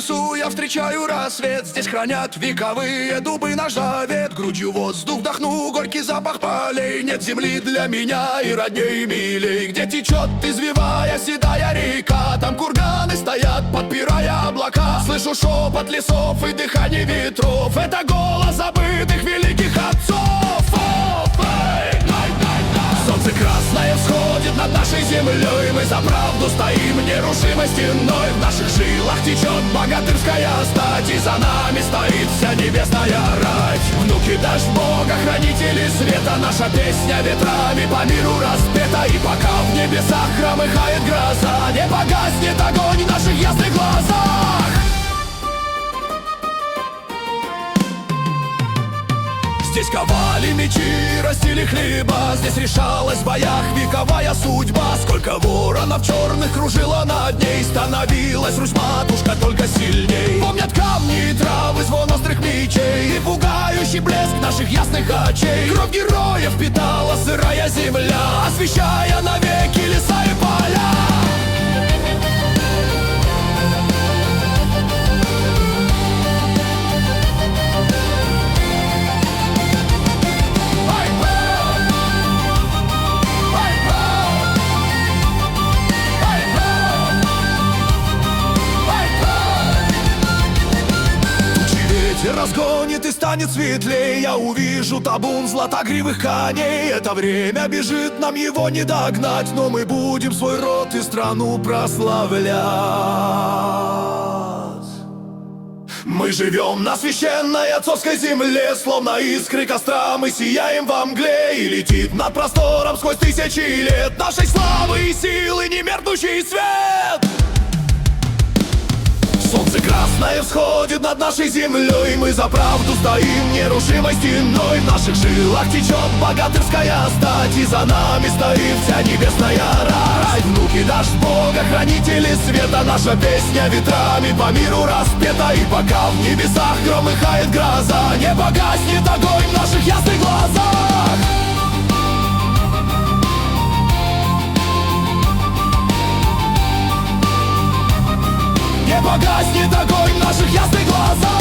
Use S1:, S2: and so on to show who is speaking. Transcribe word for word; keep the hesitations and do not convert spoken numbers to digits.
S1: лесу я встречаю рассвет. Здесь хранят вековые дубы наш завет. Грудью воздух вдохну, горький запах полей. Нет земли для меня и родней и милей. Где течет, извивая, седая река. Там курганы стоят, подпирая облака. Слышу шепот лесов и дыхание ветров. Это голос забытых великих отцов. Солнце красное всходит над нашей землей. Мы за правду стоим нерушимой стеной. В наших жилах течет богатырская стать. И за нами стоит вся небесная рать. Внуки дождь Бога, хранители света. Наша песня ветрами по миру распета. И пока в небесах громыхает гроза, не погаснет огонь в наших ясных глазах. Здесь ковали мечи, растили хлеба. Здесь решалась в боях вековая судьба. Сколько воронов черных кружило над ней. Становилась Русь-матушка только сильней. Помнят камни и травы, звон острых мечей и пугающий блеск наших ясных очей. Кровь героев питала сырая земля, освещая навеки леса и поля. Разгонит и станет светлей. Я увижу табун златогривых коней. Это время бежит, нам его не догнать. Но мы будем свой род и страну прославлять. Мы живем на священной отцовской земле. Словно искры костра мы сияем во мгле. И летит над простором сквозь тысячи лет нашей славы и силы немеркнущий свет. Солнце красное всходит над нашей землей. Мы за правду стоим нерушимой стеной. В наших жилах течет богатырская стать. И за нами стоит вся небесная рать. Внуки дождь Бога, хранители света. Наша песня ветрами по миру распета. И пока в небесах громыхает гроза, не погаснет огонь в наших ясных глазах. Не погаснет огонь в наших ясных глазах.